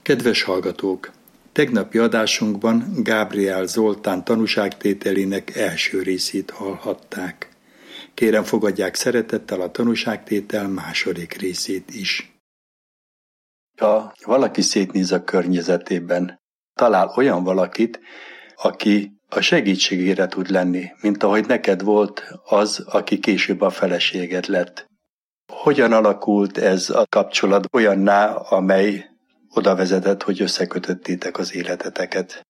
Kedves hallgatók! Tegnapi adásunkban Gábriel Zoltán tanúságtételének első részét hallhatták. Kérem, fogadják szeretettel a tanúságtétel második részét is. Ha valaki szétnéz a környezetében, talál olyan valakit, aki a segítségére tud lenni, mint ahogy neked volt az, aki később a feleséged lett. Hogyan alakult ez a kapcsolat olyanná, amely oda vezetett, hogy összekötöttétek az életeteket?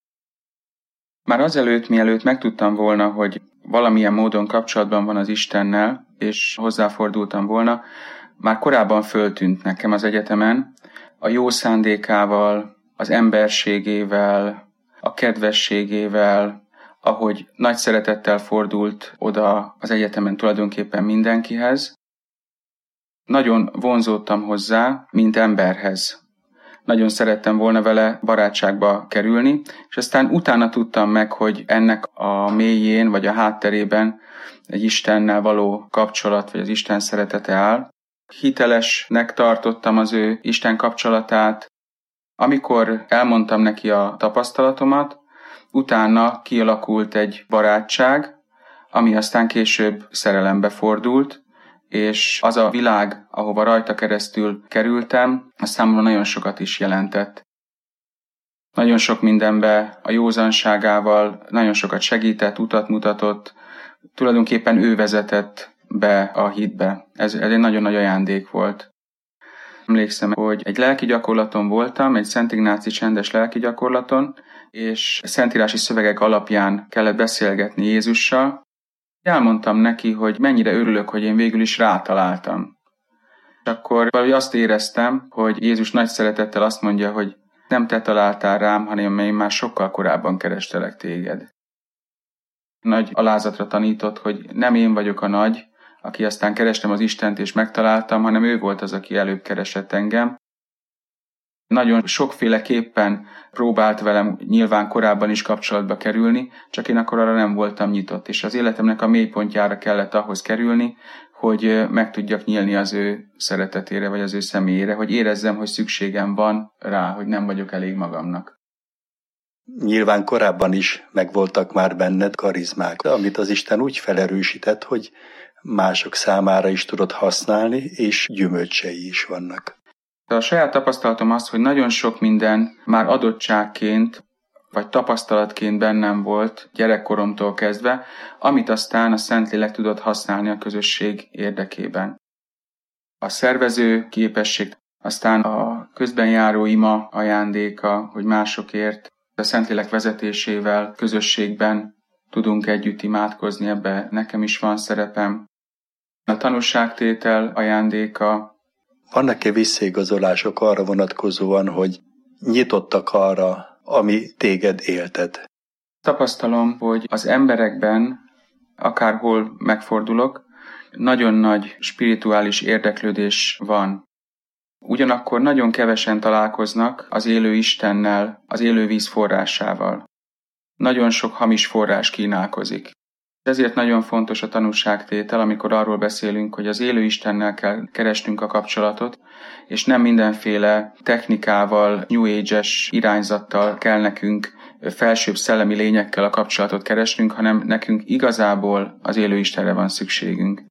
Már azelőtt, mielőtt megtudtam volna, hogy valamilyen módon kapcsolatban van az Istennel, és hozzáfordultam volna, már korábban föltűnt nekem az egyetemen, a jó szándékával, az emberségével, a kedvességével, ahogy nagy szeretettel fordult oda az egyetemen tulajdonképpen mindenkihez. Nagyon vonzódtam hozzá, mint emberhez. Nagyon szerettem volna vele barátságba kerülni, és aztán utána tudtam meg, hogy ennek a mélyén vagy a hátterében egy Istennel való kapcsolat, vagy az Isten szeretete áll. Hitelesnek tartottam az ő Isten kapcsolatát. Amikor elmondtam neki a tapasztalatomat, utána kialakult egy barátság, ami aztán később szerelembe fordult, és az a világ, ahova rajta keresztül kerültem, az számomra nagyon sokat is jelentett. Nagyon sok mindenbe a józanságával, nagyon sokat segített, utat mutatott, tulajdonképpen ő vezetett be a hitbe. Ez egy nagyon nagy ajándék volt. Emlékszem, hogy egy lelki gyakorlaton voltam, egy Szent Ignáci csendes lelki gyakorlaton, és szentírási szövegek alapján kellett beszélgetni Jézussal. Elmondtam neki, hogy mennyire örülök, hogy én végül is rátaláltam. És akkor valahogy azt éreztem, hogy Jézus nagy szeretettel azt mondja, hogy nem te találtál rám, hanem én már sokkal korábban kerestelek téged. Nagy alázatra tanított, hogy nem én vagyok a nagy, aki aztán kerestem az Istent és megtaláltam, hanem ő volt az, aki előbb keresett engem. Nagyon sokféleképpen próbált velem nyilván korábban is kapcsolatba kerülni, csak én akkor arra nem voltam nyitott, és az életemnek a mélypontjára kellett ahhoz kerülni, hogy meg tudjak nyílni az ő szeretetére, vagy az ő személyére, hogy érezzem, hogy szükségem van rá, hogy nem vagyok elég magamnak. Nyilván korábban is megvoltak már benned karizmák, amit az Isten úgy felerősített, hogy mások számára is tudod használni, és gyümölcsei is vannak. De a saját tapasztalatom az, hogy nagyon sok minden már adottságként, vagy tapasztalatként bennem volt gyerekkoromtól kezdve, amit aztán a Szentlélek tudott használni a közösség érdekében. A szervező képesség, aztán a közben járó ima ajándéka, hogy másokért, a Szentlélek vezetésével közösségben tudunk együtt imádkozni, ebbe nekem is van szerepem. A tanúságtétel ajándéka. Vannak-e visszaigazolások arra vonatkozóan, hogy nyitottak arra, ami téged éltet? Tapasztalom, hogy az emberekben, akárhol megfordulok, nagyon nagy spirituális érdeklődés van. Ugyanakkor nagyon kevesen találkoznak az élő Istennel, az élő víz forrásával. Nagyon sok hamis forrás kínálkozik. Ezért nagyon fontos a tanúságtétel, amikor arról beszélünk, hogy az élő Istennel kell keresnünk a kapcsolatot, és nem mindenféle technikával, New Age-es irányzattal kell nekünk felsőbb szellemi lényekkel a kapcsolatot keresnünk, hanem nekünk igazából az élő Istenre van szükségünk.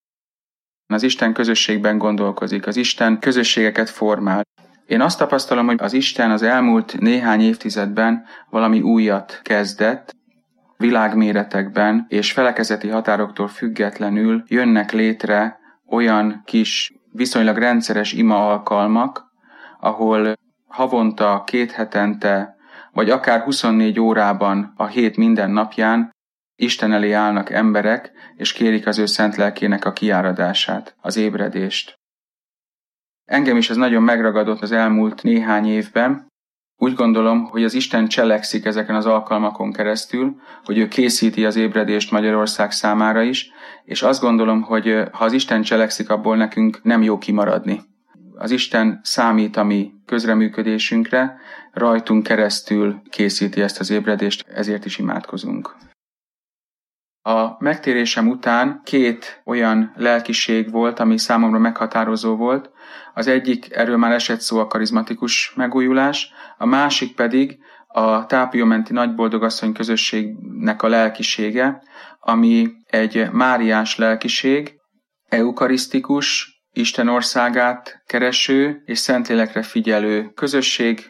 Az Isten közösségben gondolkozik, az Isten közösségeket formál. Én azt tapasztalom, hogy az Isten az elmúlt néhány évtizedben valami újat kezdett, világméretekben és felekezeti határoktól függetlenül jönnek létre olyan kis, viszonylag rendszeres ima alkalmak, ahol havonta, 2 hetente, vagy akár 24 órában a hét minden napján Isten elé állnak emberek, és kérik az ő szent lelkének a kiáradását, az ébredést. Engem is ez nagyon megragadott az elmúlt néhány évben. Úgy gondolom, hogy az Isten cselekszik ezeken az alkalmakon keresztül, hogy ő készíti az ébredést Magyarország számára is, és azt gondolom, hogy ha az Isten cselekszik, abból nekünk nem jó kimaradni. Az Isten számít a mi közreműködésünkre, rajtunk keresztül készíti ezt az ébredést, ezért is imádkozunk. A megtérésem után 2 olyan lelkiség volt, ami számomra meghatározó volt. Az egyik, erről már esett szó, a karizmatikus megújulás, a másik pedig a Tápiómenti Nagyboldogasszony közösségnek a lelkisége, ami egy máriás lelkiség, eukarisztikus, Isten országát kereső és Szentlélekre figyelő közösség.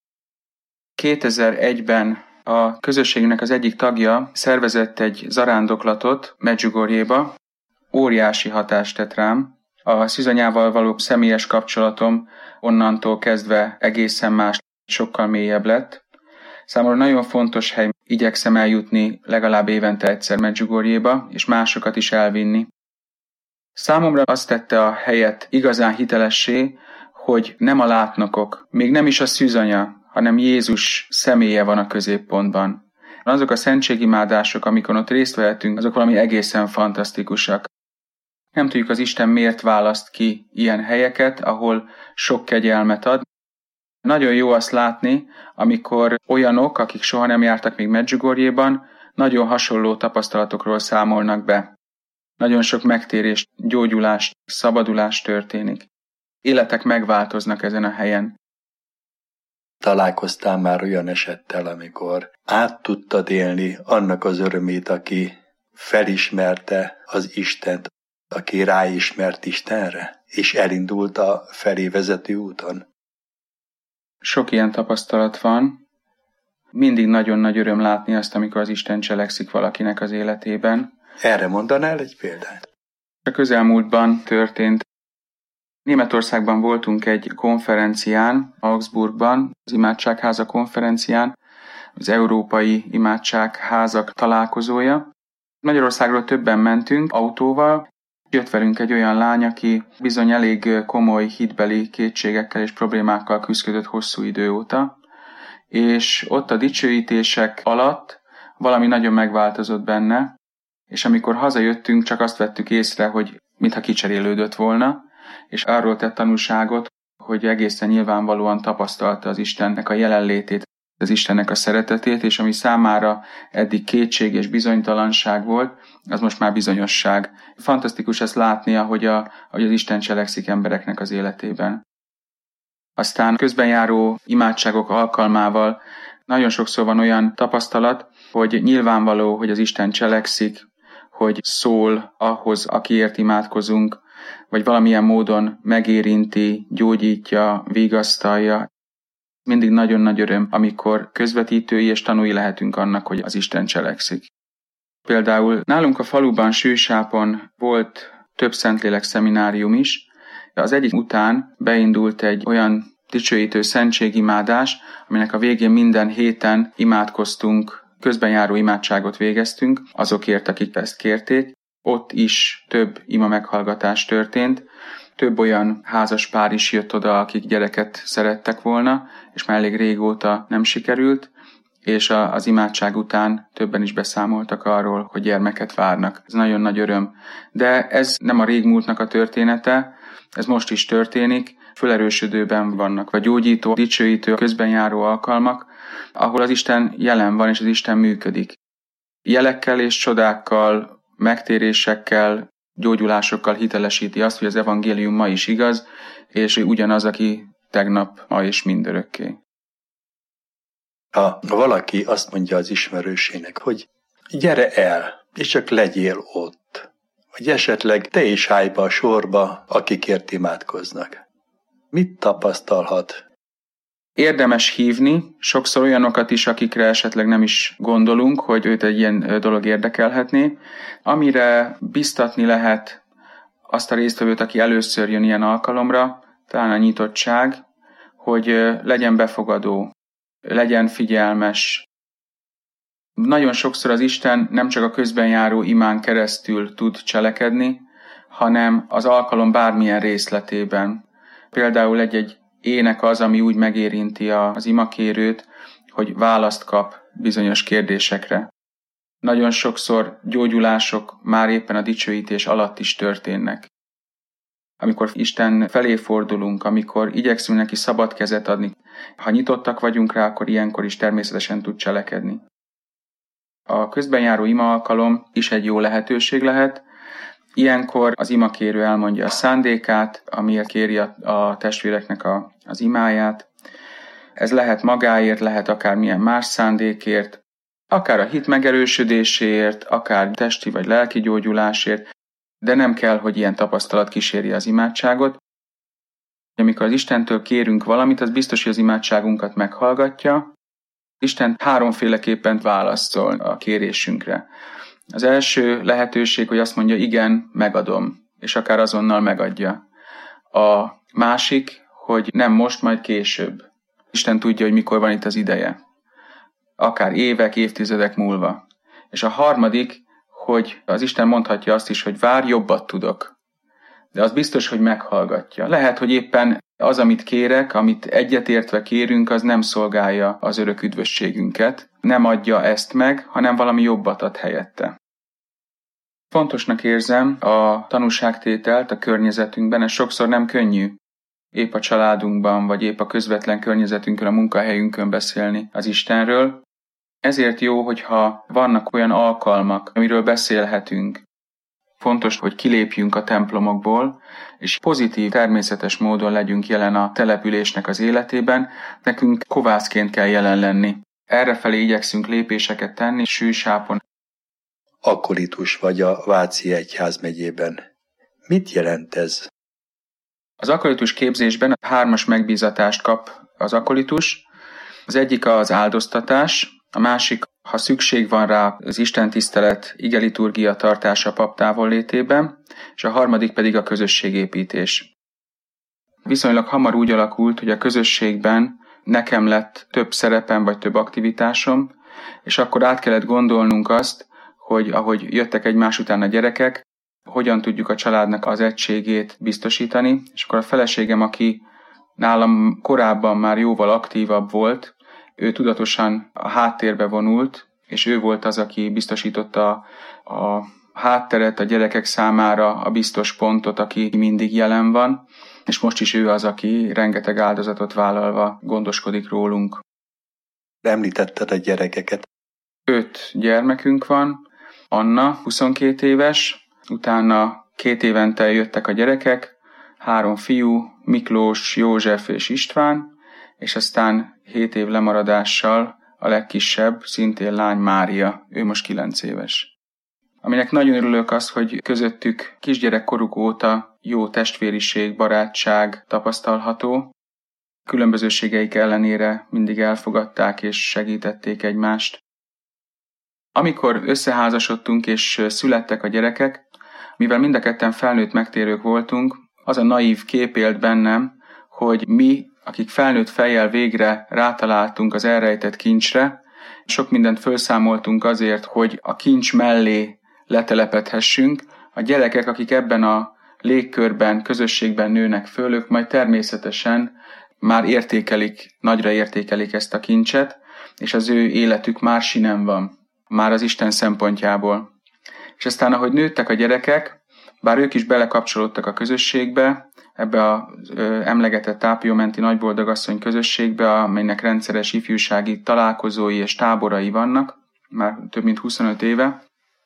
2001-ben a közösségnek az egyik tagja szervezett egy zarándoklatot Medjugorjéba. Óriási hatást tett rám. A szűzanyával való személyes kapcsolatom onnantól kezdve egészen más, sokkal mélyebb lett. Számomra nagyon fontos hely, igyekszem eljutni legalább évente egyszer Medjugorjéba, és másokat is elvinni. Számomra azt tette a helyet igazán hitelessé, hogy nem a látnokok, még nem is a szűzanya, hanem Jézus személye van a középpontban. Azok a szentségimádások, amikor ott részt vehetünk, azok valami egészen fantasztikusak. Nem tudjuk, az Isten miért választ ki ilyen helyeket, ahol sok kegyelmet ad. Nagyon jó azt látni, amikor olyanok, akik soha nem jártak még Medjugorjéban, nagyon hasonló tapasztalatokról számolnak be. Nagyon sok megtérés, gyógyulás, szabadulás történik. Életek megváltoznak ezen a helyen. Találkoztál már olyan esettel, amikor át tudtad élni annak az örömét, aki felismerte az Istent, aki ráismert Istenre, és elindult a felé vezető úton? Sok ilyen tapasztalat van. Mindig nagyon nagy öröm látni azt, amikor az Isten cselekszik valakinek az életében. Erre mondanál egy példát? A közelmúltban történt. Németországban voltunk egy konferencián, Augsburgban, az Imádságháza konferencián, az Európai Imádságházak találkozója. Magyarországról többen mentünk autóval. Jött velünk egy olyan lány, aki bizony elég komoly hitbeli kétségekkel és problémákkal küzdött hosszú idő óta, és ott a dicsőítések alatt valami nagyon megváltozott benne, és amikor hazajöttünk, csak azt vettük észre, hogy mintha kicserélődött volna, és arról tett tanúságot, hogy egészen nyilvánvalóan tapasztalta az Istennek a jelenlétét, az Istennek a szeretetét, és ami számára eddig kétség és bizonytalanság volt, az most már bizonyosság. Fantasztikus ezt látni, ahogy az Isten cselekszik embereknek az életében. Aztán közben járó imádságok alkalmával nagyon sokszor van olyan tapasztalat, hogy nyilvánvaló, hogy az Isten cselekszik, hogy szól ahhoz, akiért imádkozunk, vagy valamilyen módon megérinti, gyógyítja, vigasztalja. Mindig nagyon nagy öröm, amikor közvetítői és tanúi lehetünk annak, hogy az Isten cselekszik. Például nálunk a faluban, Sűsápon volt több Szentlélek szeminárium is. Az egyik után beindult egy olyan dicsőítő szentségimádás, aminek a végén minden héten imádkoztunk, közben járó imádságot végeztünk azokért, akik ezt kérték. Ott is több ima meghallgatás történt, több olyan házas pár is jött oda, akik gyereket szerettek volna, és már elég régóta nem sikerült, és az imádság után többen is beszámoltak arról, hogy gyermeket várnak. Ez nagyon nagy öröm. De ez nem a régmúltnak a története, ez most is történik, fölerősödőben vannak, vagy gyógyító, dicsőítő, közben járó alkalmak, ahol az Isten jelen van, és az Isten működik. Jelekkel és csodákkal, megtérésekkel, gyógyulásokkal hitelesíti azt, hogy az evangélium ma is igaz, és ugyanaz, aki tegnap, ma és mindörökké. Ha valaki azt mondja az ismerősének, hogy gyere el, és csak legyél ott, vagy esetleg te is állj be a sorba, akikért imádkoznak, mit tapasztalhat? Érdemes hívni, sokszor olyanokat is, akikre esetleg nem is gondolunk, hogy őt egy ilyen dolog érdekelhetné. Amire biztatni lehet azt a résztvevőt, aki először jön ilyen alkalomra, talán a nyitottság, hogy legyen befogadó, legyen figyelmes. Nagyon sokszor az Isten nem csak a közben járó imán keresztül tud cselekedni, hanem az alkalom bármilyen részletében. Például egy ének az, ami úgy megérinti az imakérőt, hogy választ kap bizonyos kérdésekre. Nagyon sokszor gyógyulások már éppen a dicsőítés alatt is történnek. Amikor Isten felé fordulunk, amikor igyekszünk neki szabad kezet adni, ha nyitottak vagyunk rá, akkor ilyenkor is természetesen tud cselekedni. A közben járó ima alkalom is egy jó lehetőség lehet. Ilyenkor az imakérő elmondja a szándékát, amiért kéri a testvéreknek az imáját. Ez lehet magáért, lehet akár milyen más szándékért, akár a hit megerősödéséért, akár testi vagy lelki gyógyulásért, de nem kell, hogy ilyen tapasztalat kísérje az imádságot. Amikor az Istentől kérünk valamit, az biztos, hogy az imádságunkat meghallgatja. Isten háromféleképpen válaszol a kérésünkre. Az első lehetőség, hogy azt mondja, igen, megadom, és akár azonnal megadja. A másik, hogy nem most, majd később. Isten tudja, hogy mikor van itt az ideje. Akár évek, évtizedek múlva. És a harmadik, hogy az Isten mondhatja azt is, hogy várj, jobbat tudok. De az biztos, hogy meghallgatja. Lehet, hogy éppen az, amit kérek, amit egyetértve kérünk, az nem szolgálja az örök üdvösségünket. Nem adja ezt meg, hanem valami jobbat ad helyette. Fontosnak érzem a tanúságtételt a környezetünkben, ez sokszor nem könnyű. Épp a családunkban, vagy épp a közvetlen környezetünkön, a munkahelyünkön beszélni az Istenről. Ezért jó, hogyha vannak olyan alkalmak, amiről beszélhetünk. Fontos, hogy kilépjünk a templomokból, és pozitív, természetes módon legyünk jelen a településnek az életében. Nekünk kovászként kell jelen lenni. Errefelé igyekszünk lépéseket tenni, sűsápon. Akolitus vagy a Váci Egyházmegyében. Mit jelent ez? Az akolitus képzésben 3 megbízatást kap az akolitus. Az egyik az áldoztatás, a másik, ha szükség van rá, az istentisztelet, igeliturgia tartása pap távollétében, és a harmadik pedig a közösségépítés. Viszonylag hamar úgy alakult, hogy a közösségben nekem lett több szerepem vagy több aktivitásom, és akkor át kellett gondolnunk azt, hogy ahogy jöttek egymás után a gyerekek, hogyan tudjuk a családnak az egységét biztosítani, és akkor a feleségem, aki nálam korábban már jóval aktívabb volt, ő tudatosan a háttérbe vonult, és ő volt az, aki biztosította a hátteret a gyerekek számára, a biztos pontot, aki mindig jelen van, és most is ő az, aki rengeteg áldozatot vállalva gondoskodik rólunk. Említetted a gyerekeket. 5 gyermekünk van, Anna 22 éves, utána 2 évente jöttek a gyerekek, 3 fiú, Miklós, József és István, és aztán 7 év lemaradással a legkisebb, szintén lány Mária, ő most 9 éves. Aminek nagyon örülök az, hogy közöttük kisgyerekkoruk óta jó testvériség, barátság tapasztalható. Különbözőségeik ellenére mindig elfogadták és segítették egymást. Amikor összeházasodtunk és születtek a gyerekek, mivel mind a ketten felnőtt megtérők voltunk, az a naív kép élt bennem, hogy mi, akik felnőtt fejjel végre rátaláltunk az elrejtett kincsre, sok mindent felszámoltunk azért, hogy a kincs mellé letelepedhessünk, a gyerekek, akik ebben a légkörben, közösségben nőnek föl, ők majd természetesen már nagyra értékelik ezt a kincset, és az ő életük már sinem van, már az Isten szempontjából. És aztán, ahogy nőttek a gyerekek, bár ők is belekapcsolódtak a közösségbe, ebbe az emlegetett Tápiómenti Nagyboldogasszony közösségbe, amelynek rendszeres ifjúsági találkozói és táborai vannak, már több mint 25 éve.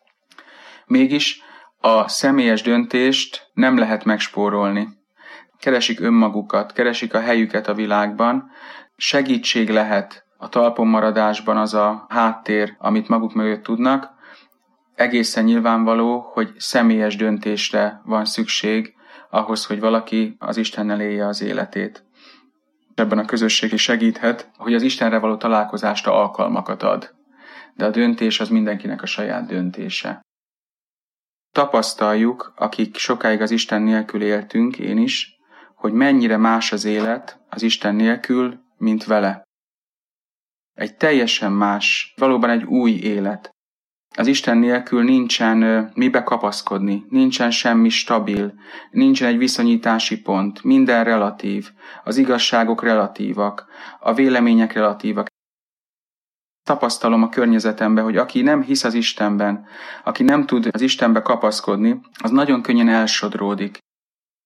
Mégis a személyes döntést nem lehet megspórolni. Keresik önmagukat, keresik a helyüket a világban, segítség lehet a talpon maradásban az a háttér, amit maguk mögött tudnak. Egészen nyilvánvaló, hogy személyes döntésre van szükség ahhoz, hogy valaki az Istennel élje az életét. Ebben a közösség is segíthet, hogy az Istenre való találkozásra alkalmakat ad. De a döntés az mindenkinek a saját döntése. Tapasztaljuk, akik sokáig az Isten nélkül éltünk, én is, hogy mennyire más az élet az Isten nélkül, mint vele. Egy teljesen más, valóban egy új élet. Az Isten nélkül nincsen mibe kapaszkodni, nincsen semmi stabil, nincsen egy viszonyítási pont, minden relatív, az igazságok relatívak, a vélemények relatívak. Tapasztalom a környezetemben, hogy aki nem hisz az Istenben, aki nem tud az Istenbe kapaszkodni, az nagyon könnyen elsodródik.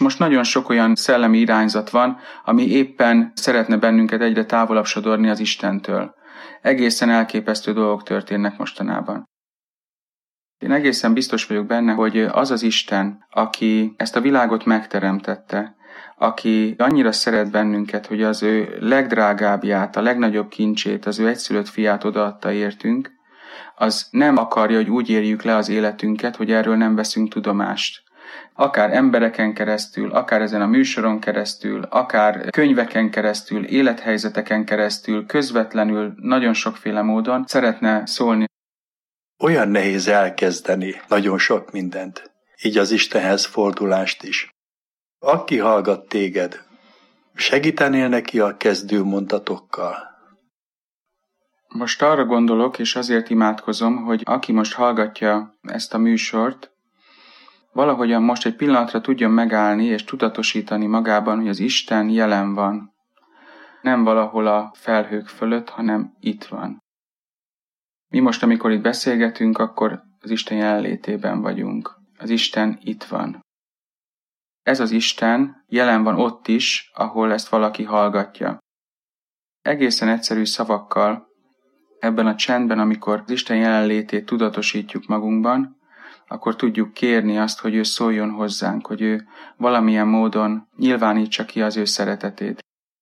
Most nagyon sok olyan szellemi irányzat van, ami éppen szeretne bennünket egyre távolabb sodorni az Istentől. Egészen elképesztő dolgok történnek mostanában. Én egészen biztos vagyok benne, hogy az az Isten, aki ezt a világot megteremtette, aki annyira szeret bennünket, hogy az ő legdrágábbját, a legnagyobb kincsét, az ő egyszülött fiát odaadta értünk, az nem akarja, hogy úgy érjük le az életünket, hogy erről nem veszünk tudomást. Akár embereken keresztül, akár ezen a műsoron keresztül, akár könyveken keresztül, élethelyzeteken keresztül, közvetlenül, nagyon sokféle módon szeretne szólni. Olyan nehéz elkezdeni nagyon sok mindent, így az Istenhez fordulást is. Aki hallgat téged, segítenél neki a kezdő mondatokkal? Most arra gondolok, és azért imádkozom, hogy aki most hallgatja ezt a műsort, valahogyan most egy pillanatra tudjon megállni és tudatosítani magában, hogy az Isten jelen van. Nem valahol a felhők fölött, hanem itt van. Mi most, amikor itt beszélgetünk, akkor az Isten jelenlétében vagyunk. Az Isten itt van. Ez az Isten jelen van ott is, ahol ezt valaki hallgatja. Egészen egyszerű szavakkal, ebben a csendben, amikor az Isten jelenlétét tudatosítjuk magunkban, akkor tudjuk kérni azt, hogy ő szóljon hozzánk, hogy ő valamilyen módon nyilvánítsa ki az ő szeretetét.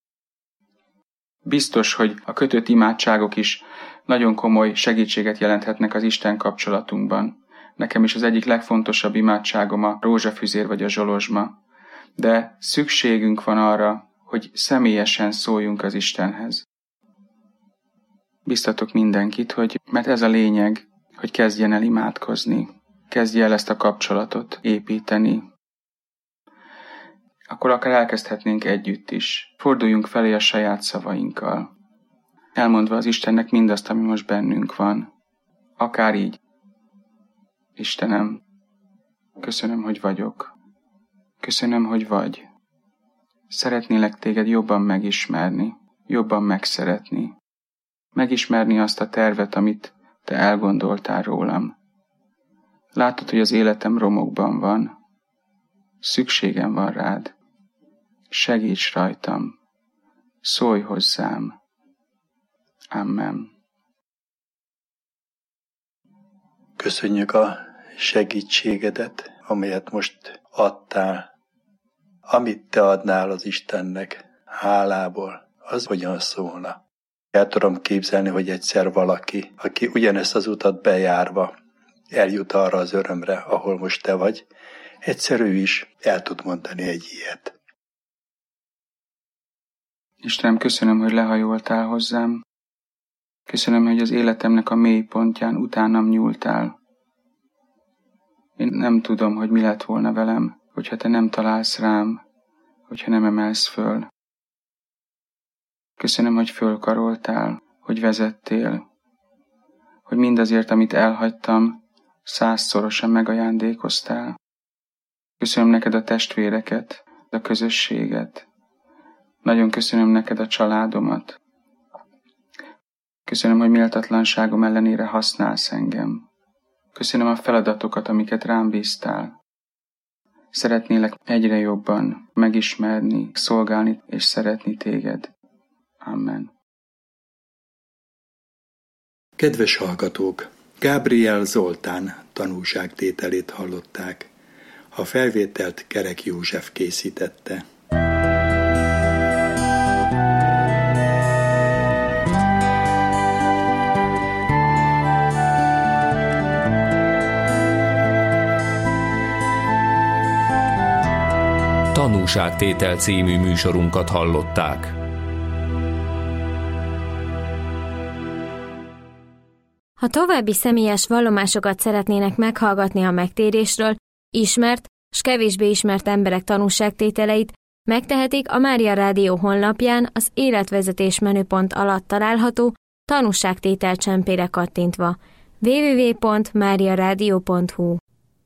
Biztos, hogy a kötött imádságok is nagyon komoly segítséget jelenthetnek az Isten kapcsolatunkban. Nekem is az egyik legfontosabb imádságom a rózsafüzér vagy a zsolozsma, de szükségünk van arra, hogy személyesen szóljunk az Istenhez. Biztatok mindenkit, mert ez a lényeg, hogy kezdjen el imádkozni, kezdje el ezt a kapcsolatot építeni. Akkor akár elkezdhetnénk együtt is. Forduljunk felé a saját szavainkkal, elmondva az Istennek mindazt, ami most bennünk van. Akár így. Istenem, köszönöm, hogy vagyok. Köszönöm, hogy vagy. Szeretnélek téged jobban megismerni, jobban megszeretni. Megismerni azt a tervet, amit te elgondoltál rólam. Látod, hogy az életem romokban van. Szükségem van rád. Segíts rajtam. Szólj hozzám. Amen. Köszönjük a segítségedet, amelyet most adtál. Amit te adnál az Istennek hálából, az hogyan szólna? El tudom képzelni, hogy egyszer valaki, aki ugyanezt az utat bejárva eljut arra az örömre, ahol most te vagy, egyszer ő is el tud mondani egy ilyet. Istenem, köszönöm, hogy lehajoltál hozzám. Köszönöm, hogy az életemnek a mély pontján utánam nyúltál. Én nem tudom, hogy mi lett volna velem, hogyha te nem találsz rám, hogyha nem emelsz föl. Köszönöm, hogy fölkaroltál, hogy vezettél, hogy mindazért, amit elhagytam, 100-szorosan megajándékoztál. Köszönöm neked a testvéreket, a közösséget. Nagyon köszönöm neked a családomat. Köszönöm, hogy méltatlanságom ellenére használsz engem. Köszönöm a feladatokat, amiket rám bíztál. Szeretnélek egyre jobban megismerni, szolgálni és szeretni téged. Amen. Kedves hallgatók! Gabriel Zoltán tanúságtételét hallották. A felvételt Kerek József készítette. Tanúságtétel című műsorunkat hallották. Ha további személyes vallomásokat szeretnének meghallgatni a megtérésről, ismert s kevésbé ismert emberek tanúságtételeit, megtehetik a Mária Rádió honlapján az életvezetés menüpont alatt található tanúságtétel csempére kattintva. www.mariaradio.hu